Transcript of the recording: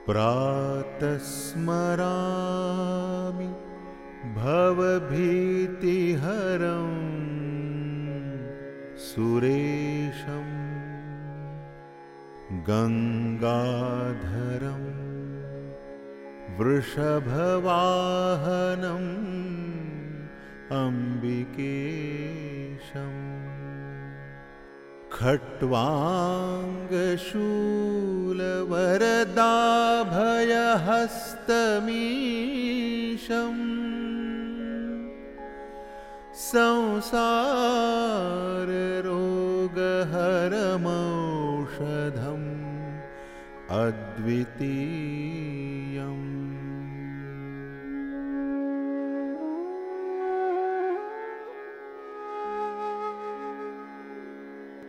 प्रातः स्मरामि भवभीतिहरं सुरेशं गङ्गाधरं वृषभवाहनम् अम्बिकेशम् खट्वाङ्गशूलवरदाभयहस्तमीशम् संसाररोगहरमौषधम् अद्वितीयम्